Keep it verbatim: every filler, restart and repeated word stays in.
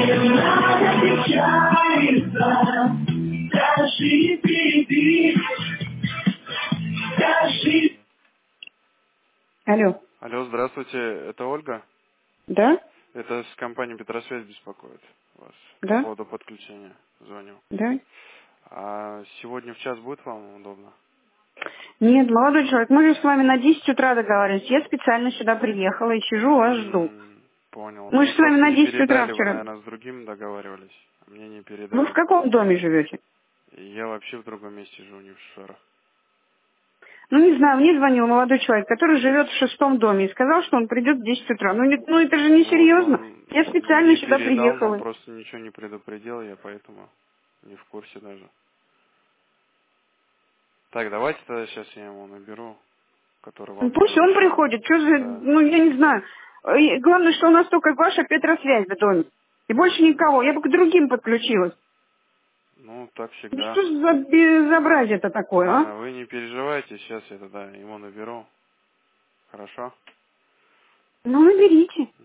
Алло. Алло, здравствуйте, это Ольга? Да? Это с компании Петросвязь беспокоит вас по Да? поводу подключения. Звоню. Да? А сегодня в час будет вам удобно? Нет, молодой человек, мы же с вами на десять утра договаривались. Я специально сюда приехала и сижу, вас жду. М, Понял. Мы Ну, же с вами просто на не десять утра передали, вы, вчера. наверное, с другим договаривались. Мне не Вы в передали. каком доме живете? Я вообще в другом месте живу, не в Шарах. Ну, не знаю, мне звонил молодой человек, который живет в шестом доме, и сказал, что он придет в десять утра. Ну, не- ну это же не Ну вот серьезно. он Я специально не сюда передал нам, приехала. просто ничего не предупредил, я поэтому не в курсе даже. Так, давайте тогда сейчас я ему наберу, который Ну, вам пусть он звонил. приходит, что же, Да. ну, я не знаю. И главное, что у нас только ваша Петросвязь в доме. И больше никого. Я бы к другим подключилась. Ну, так Ну, всегда. что ж за безобразие-то такое, а? Ладно, вы не переживайте, сейчас я тогда ему наберу. Хорошо? Ну, наберите.